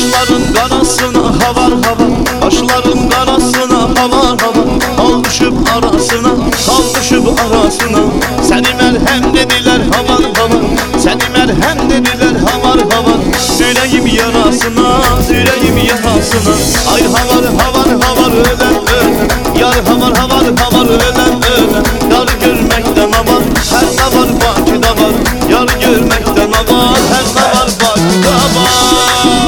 Kaşların karasına havar havar, kaşların karasına havar havar. Al düşüp arasına, al düşüp arasına. Seni merhem dediler havar havar, seni merhem dediler havar havar. Yüreğim yarasına, yüreğim yarasına. Ay havar havar havar ölen ölen, yar havar havar havar ölen ölen. Yar görmekten aman, her ne var Bakı'da var. Yar görmekten aman, her ne var Bakı'da var.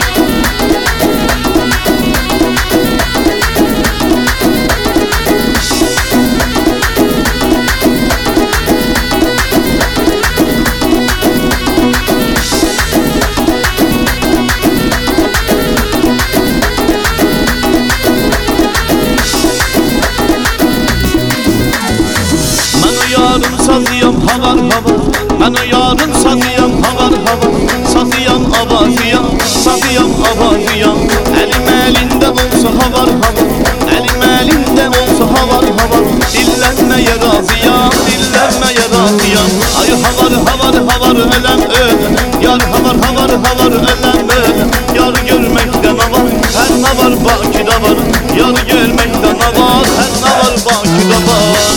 Sazıyam havar havar, ben o yarın sazıyam havar havar. Sazıyam avazıyam, sazıyam avazıyam. Elim elinde olsa havar havar, elim elinde olsa havar havar. Dillenmeye razıyam, dillenmeye razıyam. Ay havar havar havar ölen ölen, yar havar havar havar ölen ölen. Yar görmekten avar, her ne var Bakı'da var. Yar görmekten avar, her ne var Bakı'da var.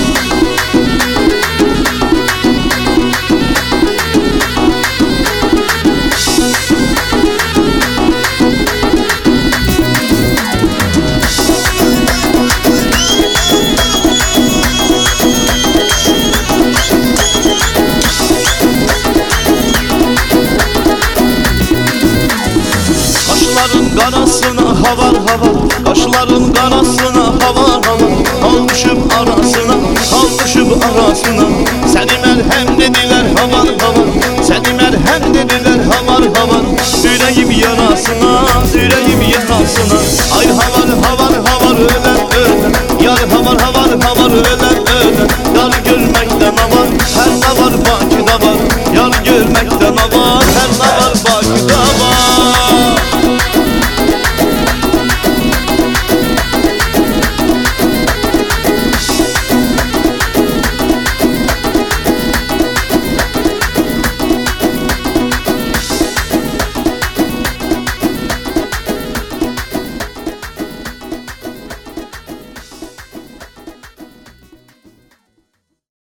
Kaşların karasına havar havar, kaşların karasına havar havar. Al düşüp arasına, al düşüp arasına. Seni merhem dediler havar havar, seni merhem dediler havar havar. Yüreğim yarasına, yüreğim yarasına.